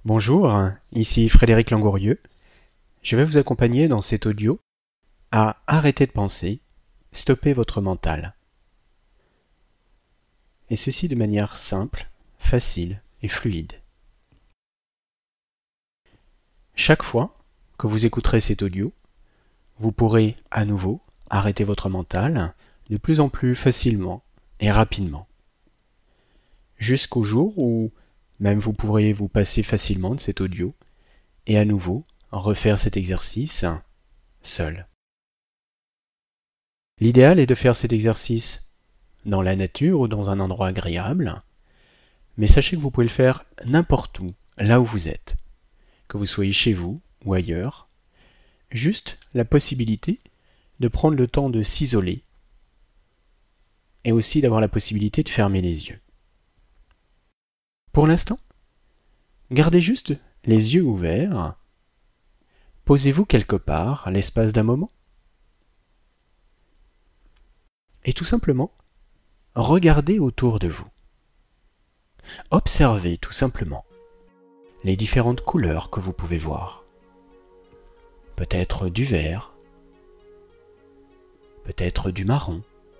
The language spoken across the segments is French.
Bonjour, ici Frédéric Langourieux. Je vais vous accompagner dans cet audio à arrêter de penser, stopper votre mental. Et ceci de manière simple, facile et fluide. Chaque fois que vous écouterez cet audio, vous pourrez à nouveau arrêter votre mental de plus en plus facilement et rapidement. Jusqu'au jour où même vous pourrez vous passer facilement de cet audio et à nouveau refaire cet exercice seul. L'idéal est de faire cet exercice dans la nature ou dans un endroit agréable, mais sachez que vous pouvez le faire n'importe où, là où vous êtes, que vous soyez chez vous ou ailleurs, juste la possibilité de prendre le temps de s'isoler et aussi d'avoir la possibilité de fermer les yeux. Pour l'instant, gardez juste les yeux ouverts, posez-vous quelque part à l'espace d'un moment et tout simplement, regardez autour de vous. Observez tout simplement les différentes couleurs que vous pouvez voir. Peut-être du vert, peut-être du marron.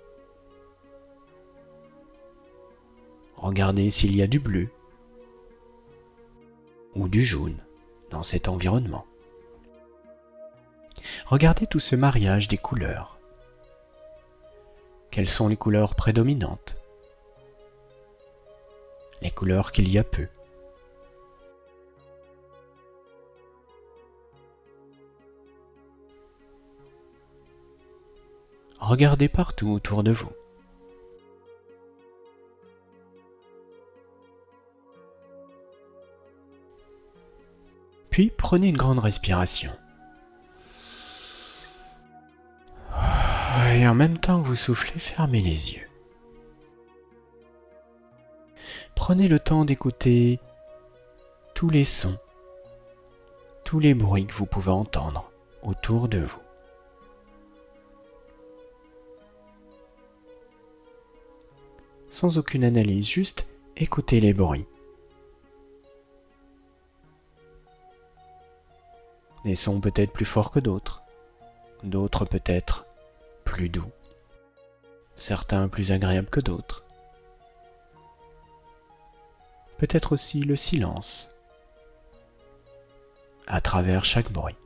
Regardez s'il y a du bleu ou du jaune dans cet environnement. Regardez tout ce mariage des couleurs. Quelles sont les couleurs prédominantes? Les couleurs qu'il y a peu. Regardez partout autour de vous. Puis prenez une grande respiration. Et en même temps que vous soufflez, fermez les yeux. Prenez le temps d'écouter tous les sons, tous les bruits que vous pouvez entendre autour de vous. Sans aucune analyse, juste écoutez les bruits. Des sons peut-être plus forts que d'autres, d'autres peut-être plus doux, certains plus agréables que d'autres. Peut-être aussi le silence à travers chaque bruit.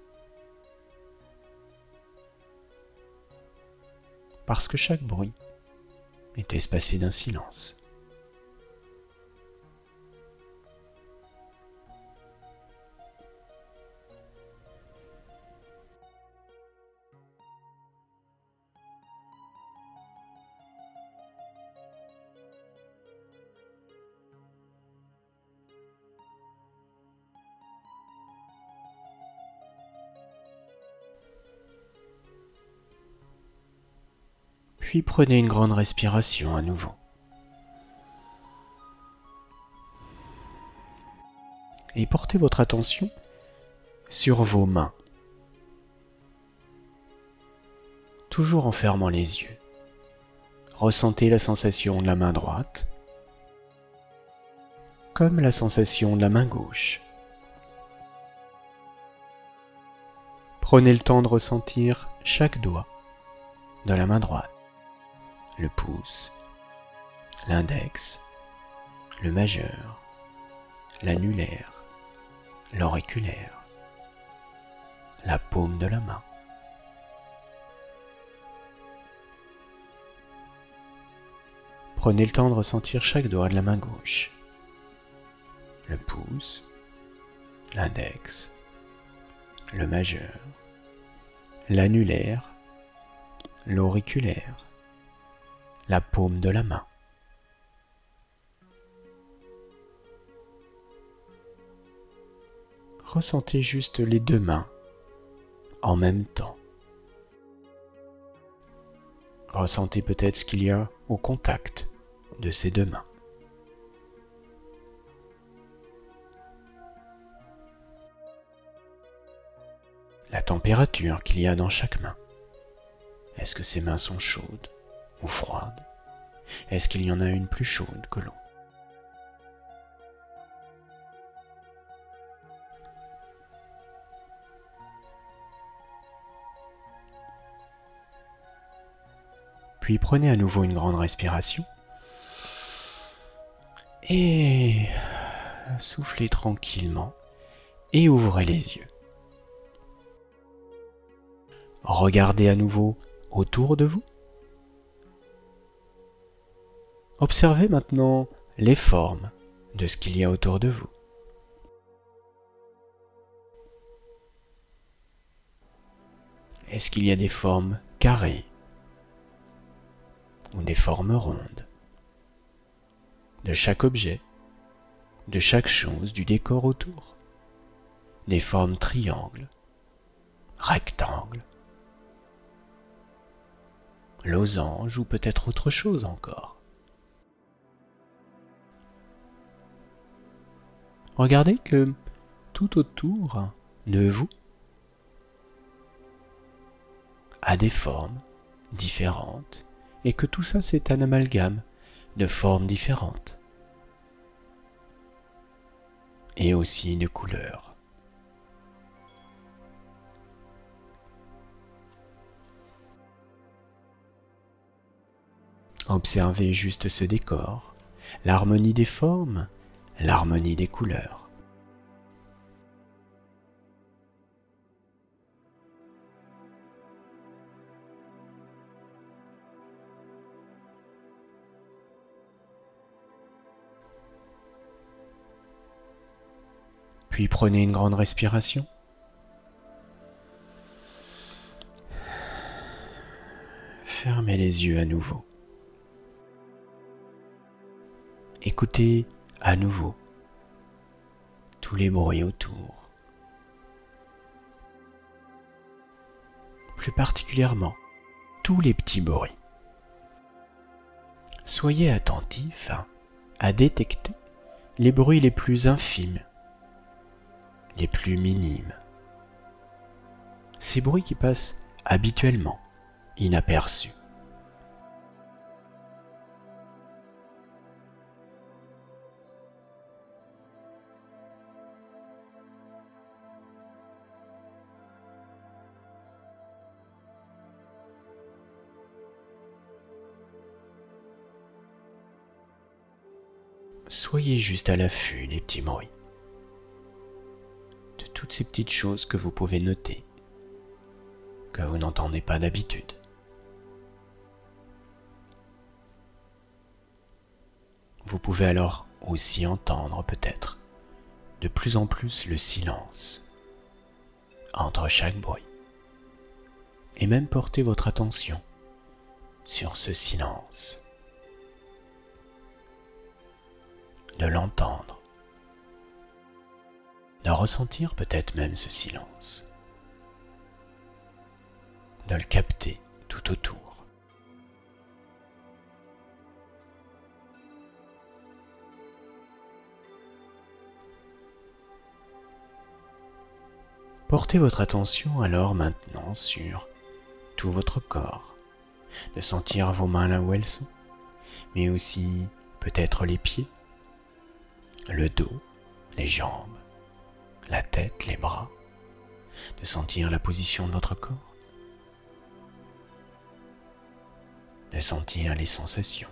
Parce que chaque bruit est espacé d'un silence. Puis prenez une grande respiration à nouveau. Et portez votre attention sur vos mains. Toujours en fermant les yeux. Ressentez la sensation de la main droite, comme la sensation de la main gauche. Prenez le temps de ressentir chaque doigt de la main droite. Le pouce, l'index, le majeur, l'annulaire, l'auriculaire, la paume de la main. Prenez le temps de ressentir chaque doigt de la main gauche. Le pouce, l'index, le majeur, l'annulaire, l'auriculaire, la paume de la main. Ressentez juste les deux mains en même temps. Ressentez peut-être ce qu'il y a au contact de ces deux mains. La température qu'il y a dans chaque main. Est-ce que ces mains sont chaudes ou froide? Est-ce qu'il y en a une plus chaude que l'autre? Puis prenez à nouveau une grande respiration et soufflez tranquillement et ouvrez les yeux. Regardez à nouveau autour de vous. Observez maintenant les formes de ce qu'il y a autour de vous. Est-ce qu'il y a des formes carrées ou des formes rondes de chaque objet, de chaque chose du décor autour? Des formes triangles, rectangles, losanges ou peut-être autre chose encore. Regardez que tout autour de vous a des formes différentes et que tout ça c'est un amalgame de formes différentes et aussi de couleurs. Observez juste ce décor, l'harmonie des formes, l'harmonie des couleurs. Puis prenez une grande respiration. Fermez les yeux à nouveau. Écoutez à nouveau tous les bruits autour. Plus particulièrement, tous les petits bruits. Soyez attentif à détecter les bruits les plus infimes, les plus minimes. Ces bruits qui passent habituellement inaperçus. Soyez juste à l'affût des petits bruits, de toutes ces petites choses que vous pouvez noter, que vous n'entendez pas d'habitude. Vous pouvez alors aussi entendre peut-être de plus en plus le silence entre chaque bruit, et même porter votre attention sur ce silence, de l'entendre, de ressentir peut-être même ce silence, de le capter tout autour. Portez votre attention alors maintenant sur tout votre corps, de sentir vos mains là où elles sont, mais aussi peut-être les pieds, le dos, les jambes, la tête, les bras, de sentir la position de votre corps, de sentir les sensations.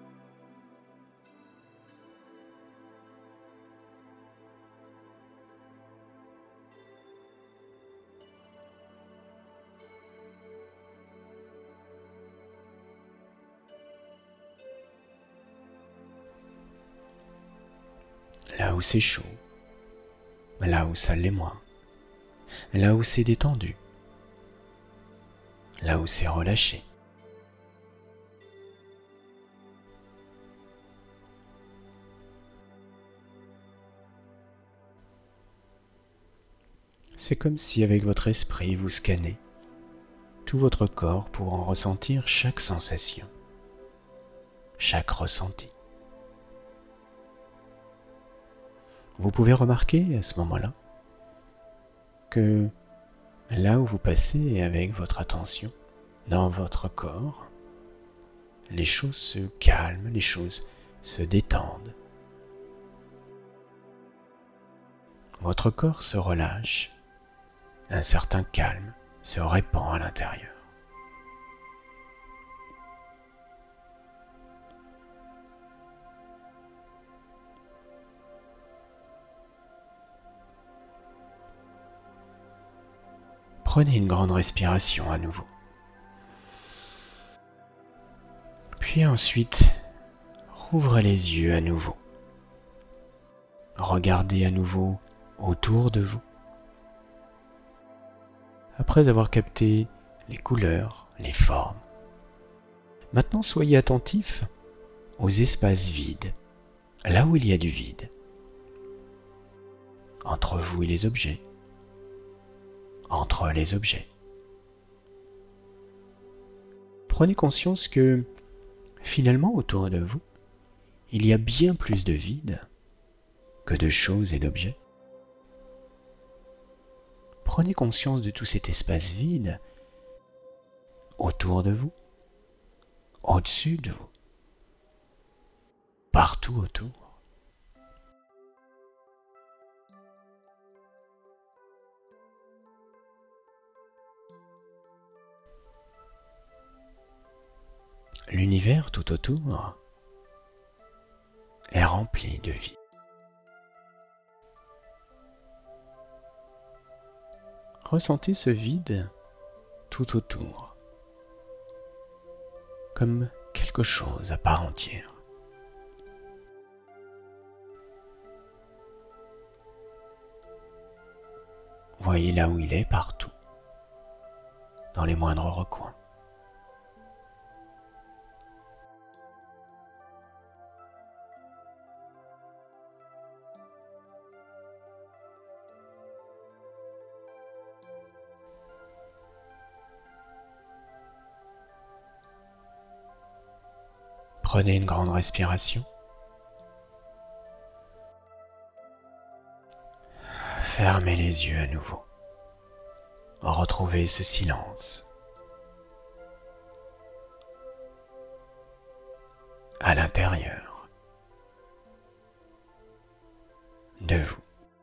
Là où c'est chaud, là où ça l'est moins, là où c'est détendu, là où c'est relâché. C'est comme si avec votre esprit vous scannez tout votre corps pour en ressentir chaque sensation, chaque ressenti. Vous pouvez remarquer à ce moment-là que là où vous passez avec votre attention dans votre corps, les choses se calment, les choses se détendent. Votre corps se relâche, un certain calme se répand à l'intérieur. Prenez une grande respiration à nouveau. Puis ensuite, rouvrez les yeux à nouveau. Regardez à nouveau autour de vous. Après avoir capté les couleurs, les formes, maintenant soyez attentif aux espaces vides, là où il y a du vide, entre vous et les objets, entre les objets. Prenez conscience que, finalement, autour de vous, il y a bien plus de vide que de choses et d'objets. Prenez conscience de tout cet espace vide autour de vous, au-dessus de vous, partout autour. L'univers tout autour est rempli de vie. Ressentez ce vide tout autour, comme quelque chose à part entière. Voyez là où il est partout, dans les moindres recoins. Prenez une grande respiration. Fermez les yeux à nouveau. Retrouvez ce silence. À l'intérieur de vous.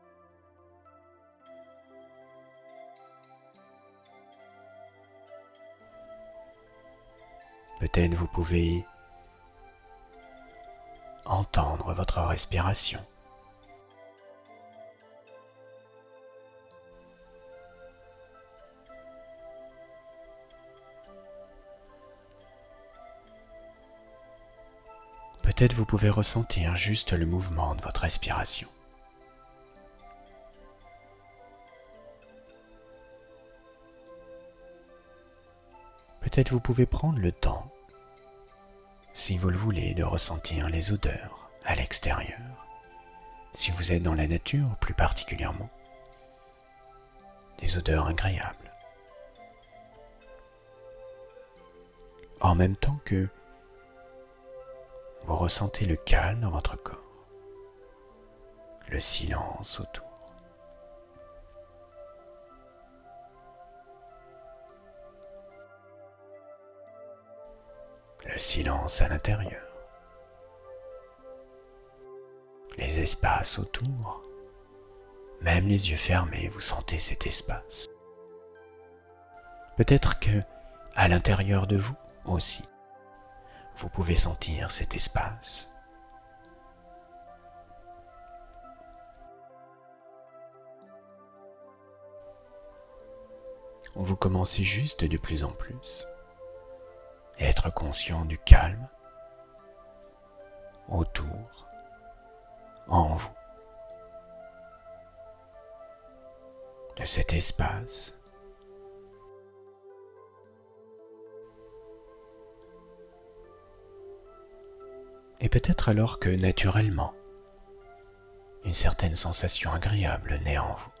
Peut-être vous pouvez entendre votre respiration. Peut-être vous pouvez ressentir juste le mouvement de votre respiration. Peut-être vous pouvez prendre le temps, si vous le voulez, de ressentir les odeurs à l'extérieur. Si vous êtes dans la nature plus particulièrement, des odeurs agréables. En même temps que vous ressentez le calme dans votre corps, le silence autour. Le silence à l'intérieur, les espaces autour, même les yeux fermés, vous sentez cet espace. Peut-être que, à l'intérieur de vous aussi, vous pouvez sentir cet espace. Vous commencez juste de plus en plus à être conscient du calme autour, en vous, de cet espace. Et peut-être alors que naturellement, une certaine sensation agréable naît en vous.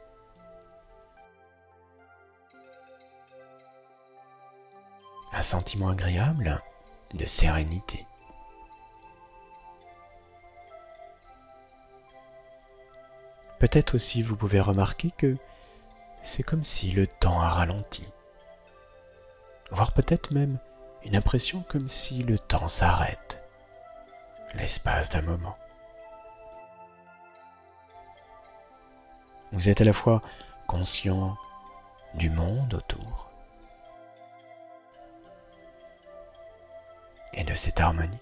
Un sentiment agréable de sérénité. Peut-être aussi vous pouvez remarquer que c'est comme si le temps a ralenti, voire peut-être même une impression comme si le temps s'arrête, l'espace d'un moment. Vous êtes à la fois conscient du monde autour et de cette harmonie,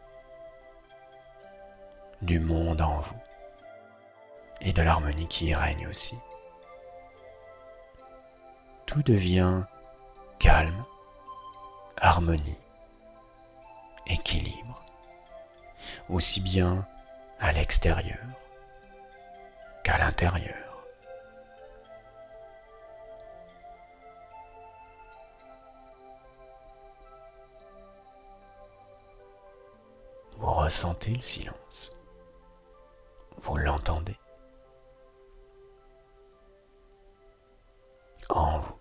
du monde en vous et de l'harmonie qui y règne aussi. Tout tout devient calme, harmonie, équilibre, aussi bien à l'extérieur qu'à l'intérieur. Vous ressentez le silence, vous l'entendez en vous.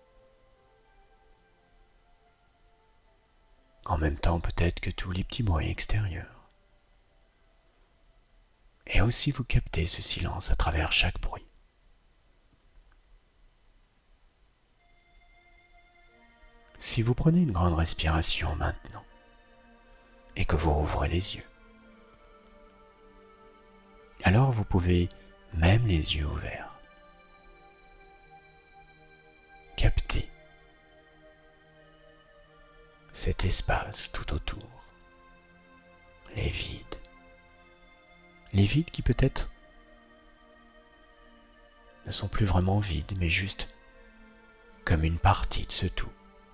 En même temps, peut-être que tous les petits bruits extérieurs. Et aussi vous captez ce silence à travers chaque bruit. Si vous prenez une grande respiration maintenant et que vous rouvrez les yeux, alors vous pouvez, même les yeux ouverts, capter cet espace tout autour, les vides qui peut-être ne sont plus vraiment vides, mais juste comme une partie de ce tout.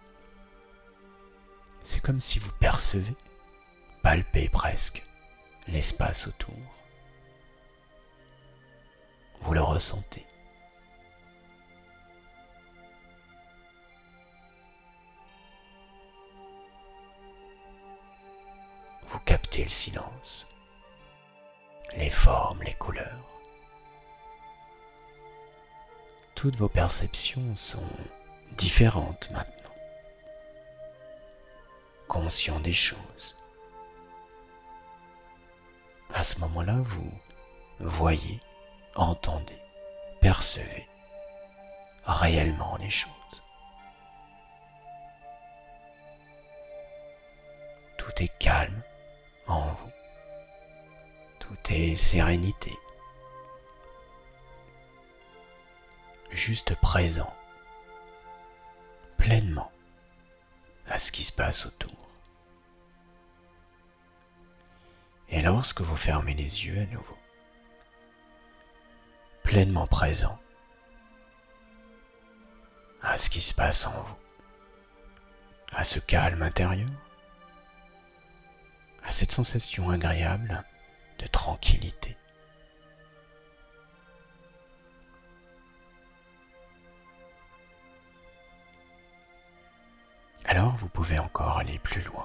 C'est comme si vous percevez, palpez presque l'espace autour. Vous le ressentez. Vous captez le silence, les formes, les couleurs. Toutes vos perceptions sont différentes maintenant. Conscient des choses. À ce moment-là, vous voyez, entendez, percevez réellement les choses. Tout est calme en vous. Tout est sérénité. Juste présent, pleinement à ce qui se passe autour. Et lorsque vous fermez les yeux à nouveau, pleinement présent à ce qui se passe en vous, à ce calme intérieur, à cette sensation agréable de tranquillité. Alors vous pouvez encore aller plus loin,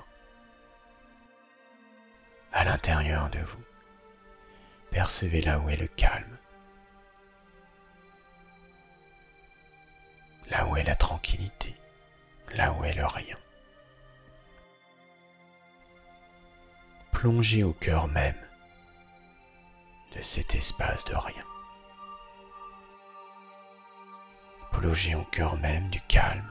à l'intérieur de vous. Percevez là où est le calme, là où est la tranquillité, là où est le rien. Plongez au cœur même de cet espace de rien. Plongez au cœur même du calme.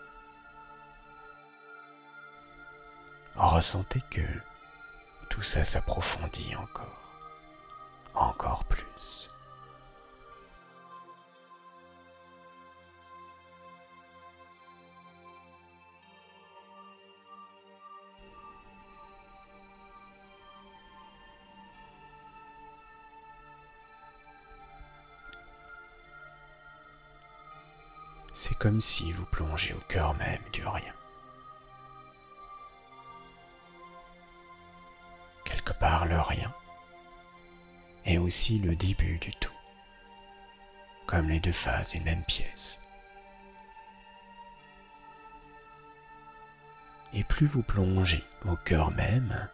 Ressentez que tout ça s'approfondit encore plus. C'est comme si vous plongez au cœur même du rien. Quelque part le rien est aussi le début du tout, comme les deux faces d'une même pièce. Et plus vous plongez au cœur même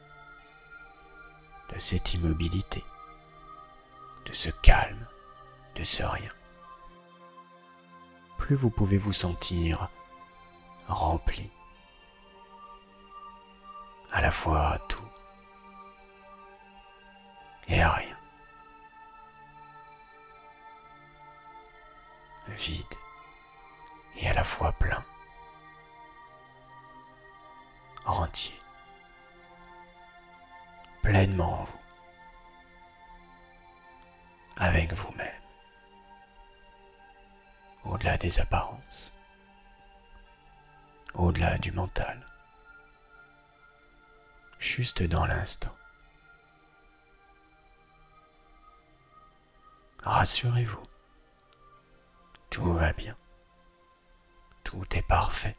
de cette immobilité, de ce calme, de ce rien, plus vous pouvez vous sentir rempli, à la fois tout et rien, vide et à la fois plein, entier, pleinement en vous, avec vous-même, au-delà des apparences, au-delà du mental, juste dans l'instant. Rassurez-vous, tout va bien, Tout est parfait.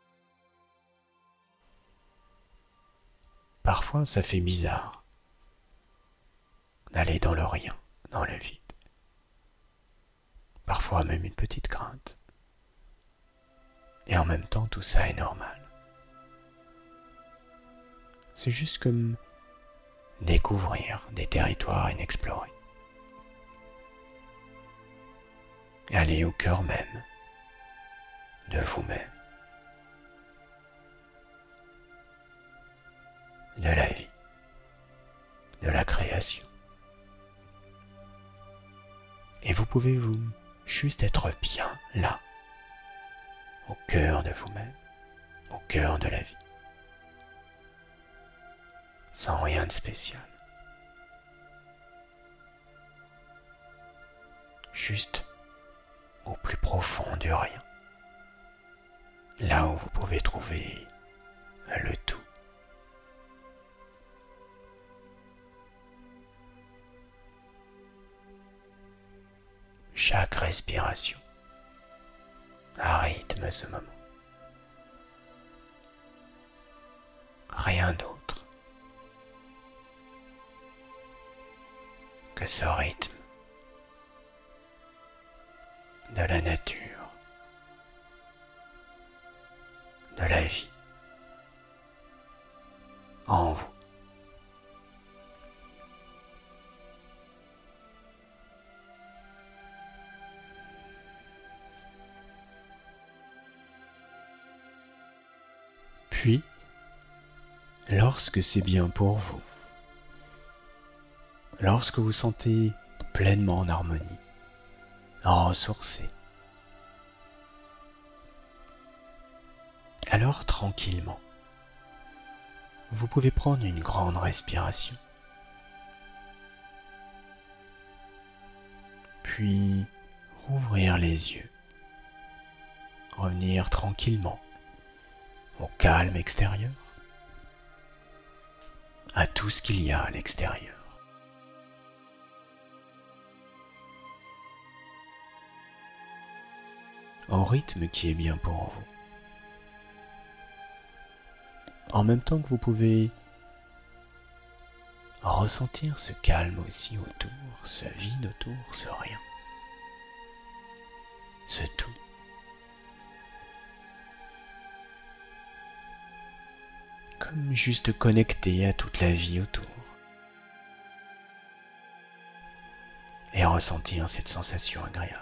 Parfois, ça fait bizarre d'aller dans le rien, dans le vide. Parfois même une petite crainte. Et en même temps, tout ça est normal. C'est juste comme découvrir des territoires inexplorés. Et aller au cœur même de vous-même, de la vie, de la création. Et vous pouvez vous juste être bien là, au cœur de vous-même, au cœur de la vie, sans rien de spécial. Juste au plus profond du rien, là où vous pouvez trouver le tout. Chaque respiration a rythme ce moment. Rien d'autre que ce rythme de la nature, de la vie en vous. Puis, lorsque c'est bien pour vous, lorsque vous sentez pleinement en harmonie, ressourcé, alors tranquillement, vous pouvez prendre une grande respiration, puis rouvrir les yeux, revenir tranquillement au calme extérieur, à tout ce qu'il y a à l'extérieur. Au rythme qui est bien pour vous. En même temps que vous pouvez ressentir ce calme aussi autour, ce vide autour, ce rien, ce tout. Comme juste connecté à toute la vie autour. Et ressentir cette sensation agréable.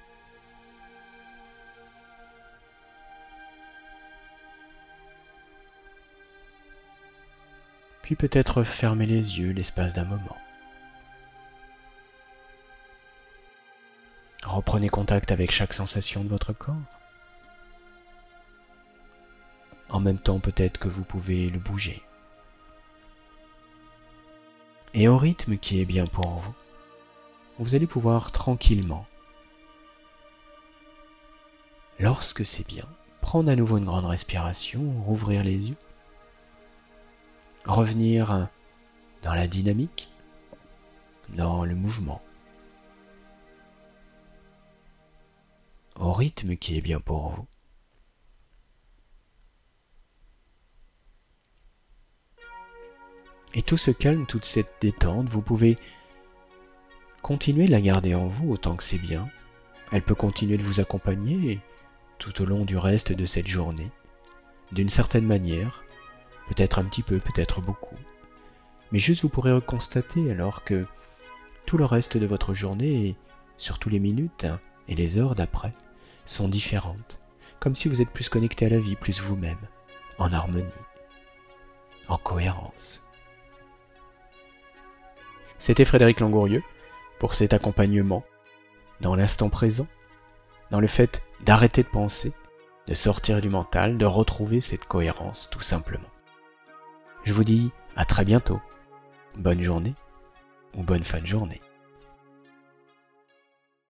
Puis peut-être fermer les yeux l'espace d'un moment. Reprenez contact avec chaque sensation de votre corps. En même temps, peut-être que vous pouvez le bouger. Et au rythme qui est bien pour vous, vous allez pouvoir tranquillement, lorsque c'est bien, prendre à nouveau une grande respiration, rouvrir les yeux, revenir dans la dynamique, dans le mouvement, au rythme qui est bien pour vous. Et tout ce calme, toute cette détente, vous pouvez continuer de la garder en vous autant que c'est bien. Elle peut continuer de vous accompagner tout au long du reste de cette journée, d'une certaine manière, peut-être un petit peu, peut-être beaucoup. Mais juste vous pourrez constater alors que tout le reste de votre journée, et surtout les minutes et les heures d'après, sont différentes, comme si vous êtes plus connecté à la vie, plus vous-même, en harmonie, en cohérence. C'était Frédéric Langourieux pour cet accompagnement dans l'instant présent, dans le fait d'arrêter de penser, de sortir du mental, de retrouver cette cohérence tout simplement. Je vous dis à très bientôt. Bonne journée ou bonne fin de journée.